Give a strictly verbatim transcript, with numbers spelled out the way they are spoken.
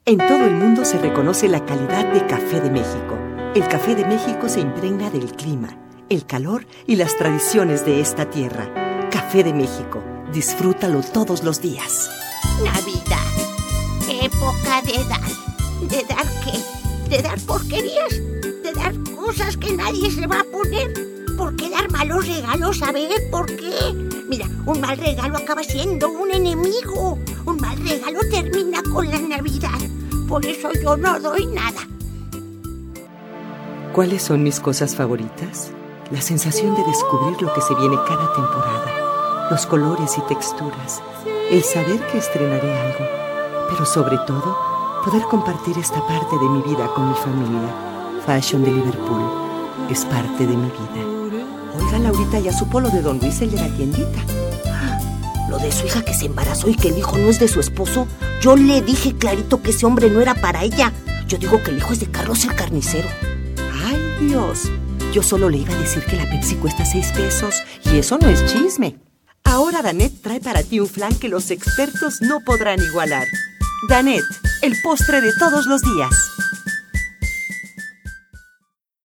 En todo el mundo se reconoce la calidad de Café de México. El Café de México se impregna del clima, el calor y las tradiciones de esta tierra. Café de México. Disfrútalo todos los días. Navidad. Época de dar. ¿De dar qué? ¿De dar porquerías? ¿De dar cosas que nadie se va a poner? ¿Por qué dar malos regalos? A ver, ¿por qué? Mira, un mal regalo acaba siendo un enemigo. Un mal regalo termina con la Navidad. Por eso yo no doy nada. ¿Cuáles son mis cosas favoritas? La sensación de descubrir lo que se viene cada temporada, los colores y texturas, el saber que estrenaré algo, pero sobre todo, poder compartir esta parte de mi vida con mi familia. Fashion de Liverpool es parte de mi vida. Oiga, Laurita, ya supo lo de don Luis, el de la tiendita. Lo de su hija que se embarazó y que el hijo no es de su esposo. Yo le dije clarito que ese hombre no era para ella. Yo digo que el hijo es de Carlos el carnicero. ¡Ay, Dios! Yo solo le iba a decir que la Pepsi cuesta seis pesos y eso no es chisme. Ahora Danette trae para ti un flan que los expertos no podrán igualar. Danette, el postre de todos los días.